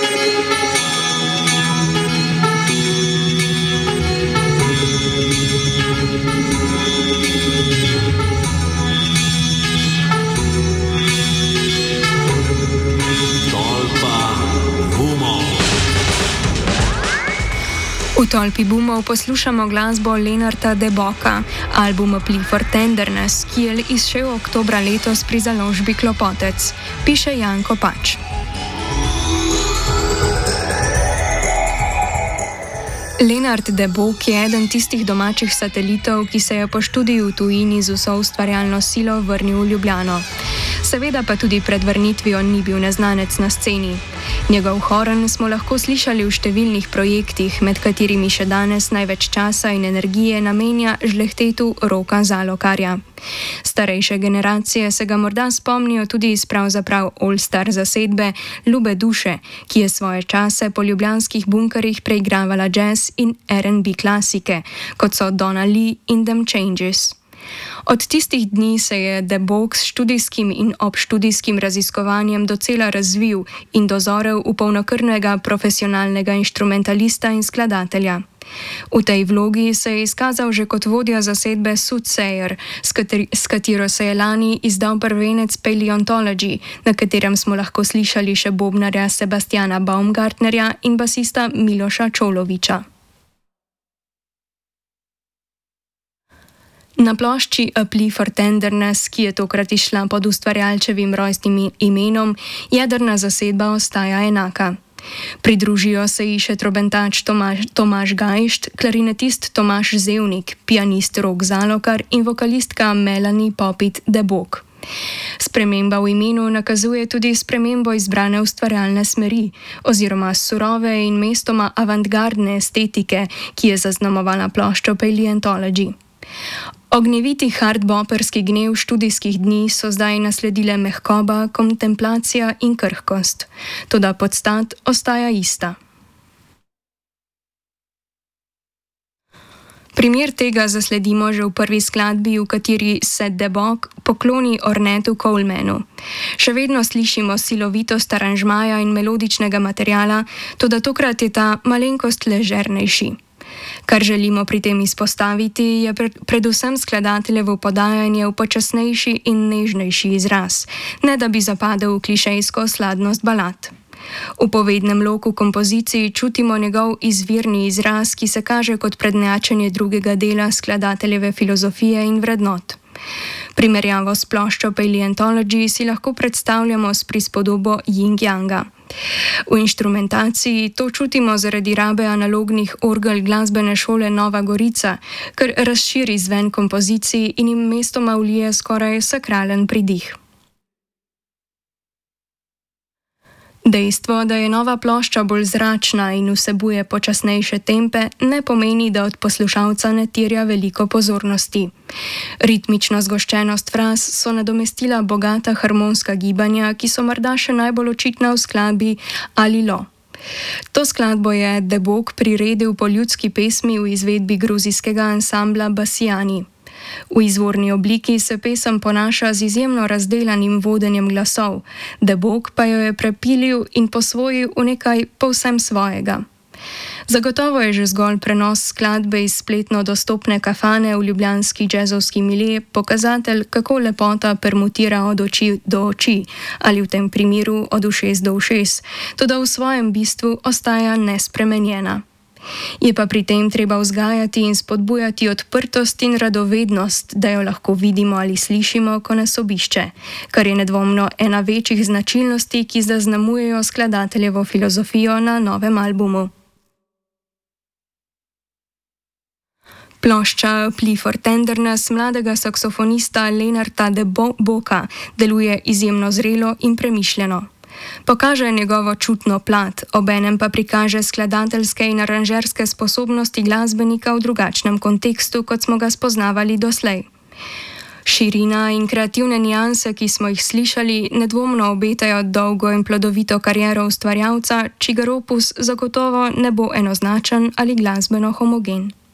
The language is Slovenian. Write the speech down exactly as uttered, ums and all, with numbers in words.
V tolpi boomov poslušamo glasbo Leonarda Deboka, album A Plea for Tenderness, ki je izšel oktobra letos pri založbi Klopotec, piše Janko Pač. Leonard Debok je eden tistih domačih satelitov, ki se je po študiju v tujini z vso ustvarjalno silo vrnil v Ljubljano. Seveda pa tudi pred vrnitvijo ni bil neznanec na sceni. Njegov horn smo lahko slišali v številnih projektih, med katerimi še danes največ časa in energije namenja žlehtetu Roka Zalokarja. Starejše generacije se ga morda spomnijo tudi iz pravzaprav all-star zasedbe Ljube duše, ki je svoje čase po ljubljanskih bunkerjih preigravala jazz in R and B klasike, kot so Donna Lee in Them Changes. Od tistih dni se je Debok s študijskim in obštudijskim raziskovanjem docela razvil in dozorel v polnokrvnega profesionalnega inštrumentalista in skladatelja. V tej vlogi se je izkazal že kot vodja zasedbe Soothsayer, s, kateri, s katero se je lani izdal prvenec Paleontology, na katerem smo lahko slišali še bobnarja Sebastiana Baumgartnerja in basista Miloša Čoloviča. Na plošči A Plea for Tenderness, ki je tokrat išla pod ustvarjalčevim rojstnim imenom, jedrna zasedba ostaja enaka. Pridružijo se ji še trobentač Tomaž, Tomaž Gajšt, klarinetist Tomaž Zevnik, pianist Rok Zalokar in vokalistka Melanie Popit Debok. Sprememba v imenu nakazuje tudi spremembo izbrane ustvarjalne smeri oziroma surove in mestoma avantgardne estetike, ki je zaznamovala ploščo Paleontology. Ognjeviti hardboperski gnev študijskih dni so zdaj nasledile mehkoba, kontemplacija in krhkost. Toda podstat ostaja ista. Primer tega zasledimo že v prvi skladbi, v kateri se Debok pokloni Ornetu Colemanu. Še vedno slišimo silovitost aranžmaja in melodičnega materiala, toda tokrat je ta malenkost ležernejši. Kar želimo pri tem izpostaviti, je predvsem skladateljevo podajanje v počasnejši in nežnejši izraz, ne da bi zapadel v klišejsko sladnost balad. V povednem loku kompoziciji čutimo njegov izvirni izraz, ki se kaže kot prednjačenje drugega dela skladateljeve filozofije in vrednot. Primerjavo s ploščo Paleontology si lahko predstavljamo s prispodobo Yin-Yanga. V inštrumentaciji to čutimo zaradi rabe analognih orgel glasbene šole Nova Gorica, kar razširi zven kompoziciji in jim mestoma vlije skoraj sakralen pridih. Dejstvo, da je nova plošča bolj zračna in vsebuje počasnejše tempe, ne pomeni, da od poslušalca ne terja veliko pozornosti. Ritmično zgoščenost fraz so nadomestila bogata harmonska gibanja, ki so morda še najbolj očitna v skladbi Ali Lo. To skladbo je Debok priredil po ljudski pesmi v izvedbi gruzijskega ansambla Basiani. V izvorni obliki se pesem ponaša z izjemno razdelanim vodenjem glasov, Debok pa jo je prepilil in posvojil v nekaj povsem svojega. Zagotovo je že zgolj prenos skladbe iz spletno dostopne kafane v ljubljanski džezovski milje pokazatelj, kako lepota permutira od oči do oči ali v tem primeru od ušes do ušes, toda v svojem bistvu ostaja nespremenjena. Je pa pri tem treba vzgajati in spodbujati odprtost in radovednost, da jo lahko vidimo ali slišimo, ko nas obišče, kar je nedvomno ena večjih značilnosti, ki zaznamujejo skladateljevo filozofijo na novem albumu. Plošča A Plea for Tenderness mladega saksofonista Leonarda Deboka deluje izjemno zrelo in premišljeno. Pokaže njegovo čutno plat, obenem pa prikaže skladateljske in aranžerske sposobnosti glasbenika v drugačnem kontekstu, kot smo ga spoznavali doslej. Širina in kreativne nianse, ki smo jih slišali, nedvomno obetajo dolgo in plodovito kariero ustvarjalca, čigar opus zagotovo ne bo enoznačen ali glasbeno homogen.